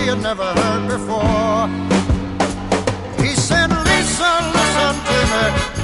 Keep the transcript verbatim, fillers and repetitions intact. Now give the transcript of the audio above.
had never heard before. He said, Lisa, listen to me.